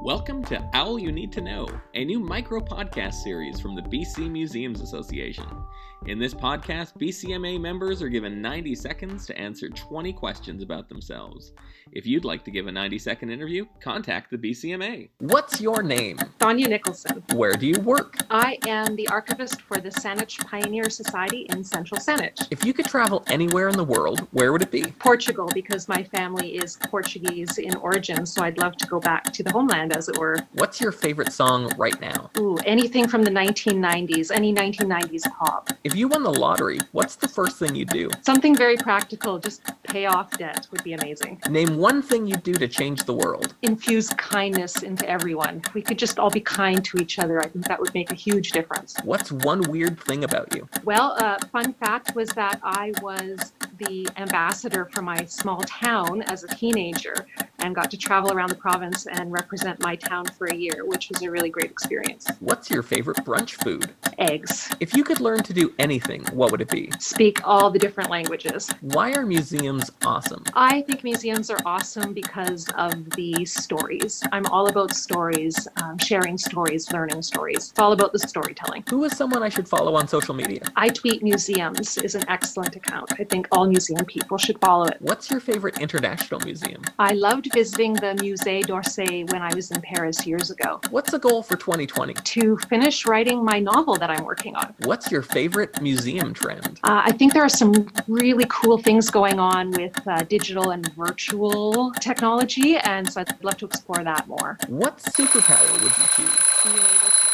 Welcome to Owl You Need to Know, a new micro-podcast series from the BC Museums Association. In this podcast, BCMA members are given 90 seconds to answer 20 questions about themselves. If you'd like to give a 90-second interview, contact the BCMA. What's your name? Sonia Nicholson. Where do you work? I am the archivist for the Saanich Pioneer Society in Central Saanich. If you could travel anywhere in the world, where would it be? Portugal, because my family is Portuguese in origin, so I'd love to go back to the homeland, as it were. What's your favorite song right now? Ooh, anything from the 1990s, any 1990s pop. If you won the lottery, what's the first thing you'd do? Something very practical, just pay off debt would be amazing. Name one thing you'd do to change the world. Infuse kindness into everyone. If we could just all be kind to each other, I think that would make a huge difference. What's one weird thing about you? Well, fun fact was that I was the ambassador for my small town as a teenager and got to travel around the province and represent my town for a year, which was a really great experience. What's your favorite brunch food? Eggs. If you could learn to do anything, what would it be? Speak all the different languages. Why are museums awesome? I think museums are awesome because of the stories. I'm all about stories, sharing stories, learning stories. It's all about the storytelling. Who is someone I should follow on social media? I Tweet Museums is an excellent account. I think all museum people should follow it. What's your favorite international museum? I loved visiting the Musée d'Orsay when I was in Paris years ago. What's the goal for 2020? To finish writing my novel that I'm working on. What's your favorite museum trend? I think there are some really cool things going on with digital and virtual technology, and so I'd love to explore that more. What superpower would you choose? Being able to